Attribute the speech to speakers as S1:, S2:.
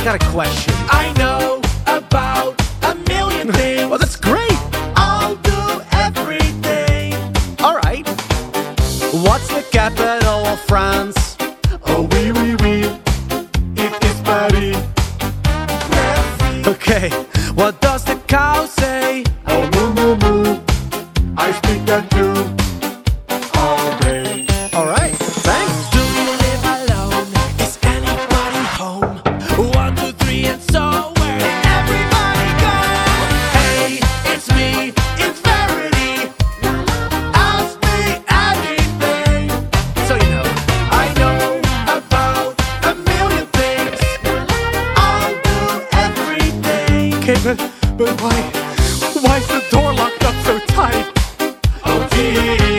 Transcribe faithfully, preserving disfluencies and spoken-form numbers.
S1: I got a question.
S2: I know about a million things.
S1: Well, that's great.
S2: I'll do everything.
S1: All right. What's the capital of France?
S2: Oh, oui, oui, oui. It is Paris. Merci.
S1: Okay. What does the cow say?
S2: Oh, moo, moo, moo. I speak that too. All day.
S1: All right. Thanks.
S2: Do you live alone? Is anybody home? One, two, three, and so where did everybody go? Hey, it's me, it's Verity. Ask me anything.
S1: So you know.
S2: I know about a million things. I'll do everything.
S1: Okay, but, but why? Why is the door locked up so tight?
S2: Oh, gee.